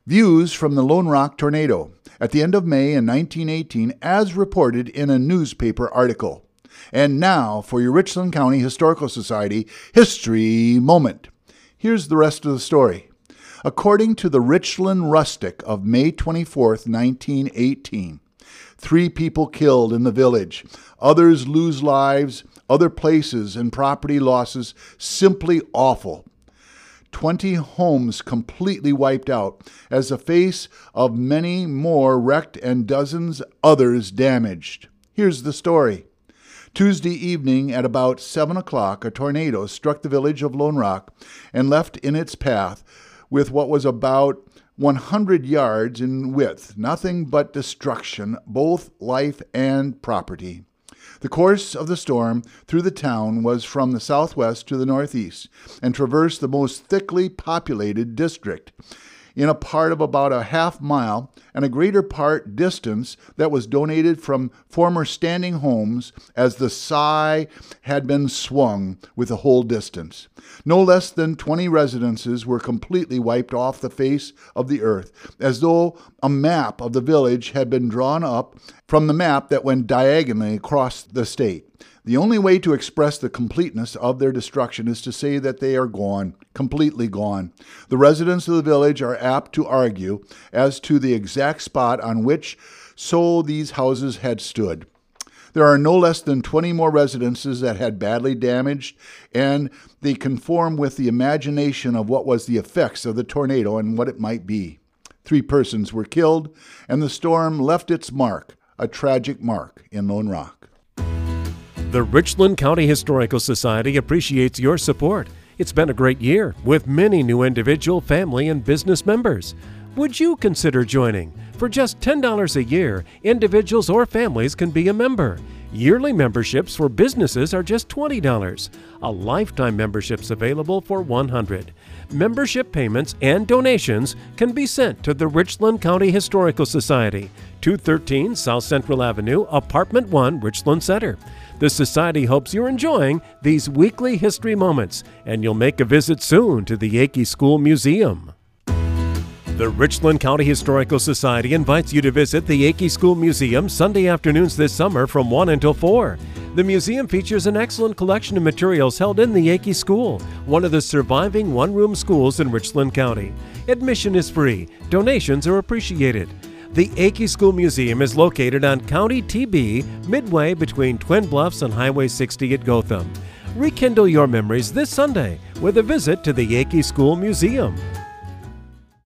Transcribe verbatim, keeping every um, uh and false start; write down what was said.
Views from the Lone Rock tornado at the end of May in nineteen eighteen, as reported in a newspaper article. And now for your Richland County Historical Society History Moment. Here's the rest of the story. According to the Richland Rustic of May twenty-fourth, nineteen eighteen, three people killed in the village. Others lose lives, other places and property losses simply awful. twenty homes completely wiped out as the face of many more wrecked and dozens others damaged. Here's the story. Tuesday evening at about seven o'clock, a tornado struck the village of Lone Rock and left in its path with what was about one hundred yards in width, nothing but destruction, both life and property. The course of the storm through the town was from the southwest to the northeast and traversed the most thickly populated district in a part of about a half mile and a greater part distance that was donated from former standing homes as the sigh had been swung with the whole distance. No less than twenty residences were completely wiped off the face of the earth, as though a map of the village had been drawn up from the map that went diagonally across the state. The only way to express the completeness of their destruction is to say that they are gone, completely gone. The residents of the village are apt to argue as to the exact spot on which so these houses had stood. There are no less than twenty more residences that had badly damaged, and they conform with the imagination of what was the effects of the tornado and what it might be. Three persons were killed, and the storm left its mark, a tragic mark, in Lone Rock. The Richland County Historical Society appreciates your support. It's been a great year with many new individual, family, and business members. Would you consider joining? For just ten dollars a year, individuals or families can be a member. Yearly memberships for businesses are just twenty dollars. A lifetime membership's available for one hundred dollars. Membership payments and donations can be sent to the Richland County Historical Society, two thirteen South Central Avenue, Apartment one, Richland Center. The Society hopes you're enjoying these weekly history moments, and you'll make a visit soon to the Yakey School Museum. The Richland County Historical Society invites you to visit the Yakey School Museum Sunday afternoons this summer from one until four. The museum features an excellent collection of materials held in the Yakey School, one of the surviving one-room schools in Richland County. Admission is free. Donations are appreciated. The Yakey School Museum is located on County T B, midway between Twin Bluffs and Highway sixty at Gotham. Rekindle your memories this Sunday with a visit to the Yakey School Museum.